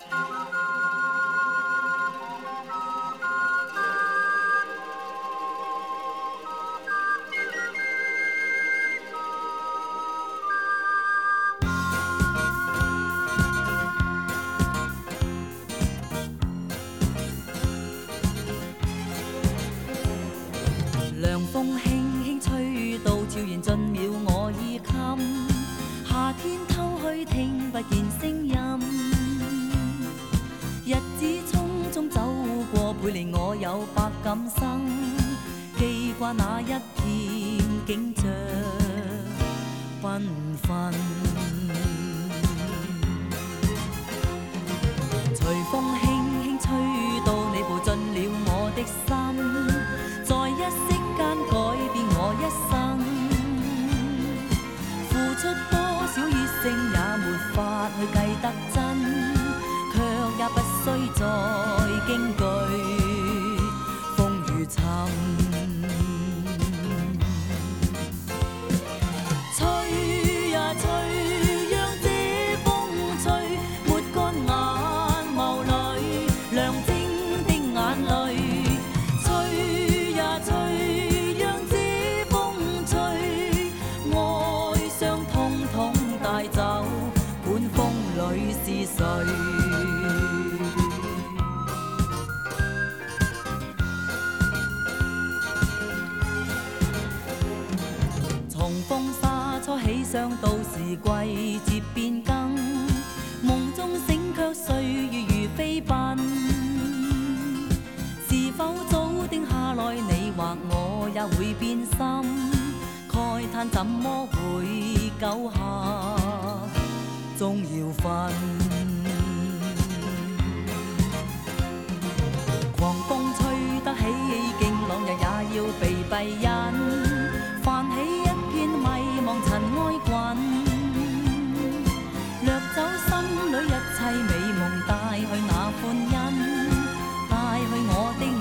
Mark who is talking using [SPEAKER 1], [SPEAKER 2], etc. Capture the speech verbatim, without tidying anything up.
[SPEAKER 1] 凉风轻轻吹到，悄然进了我衣襟。夏天偷去，听不见声音。日子匆匆走过，背离我有百感生。记挂那一片景象缤纷。随风轻轻吹到，你步进了我的心。在一息间改變我一生，付出多少熱誠也沒法去計得真，卻也不需再驚懼風雨侵。吹呀吹，讓這風吹，抹乾眼眸裏亮晶的眼淚。走，管風裏是誰？從風沙初起，想到時季節變更，夢中醒卻歲月如飛奔。是否早定下來，你或我也會變心？慨嘆怎麼會久下終要分？狂風吹得起勁，朗日也要被閉隱，泛起一片迷茫塵埃滾，掠走心裏一切美夢，帶去那歡欣，帶去我的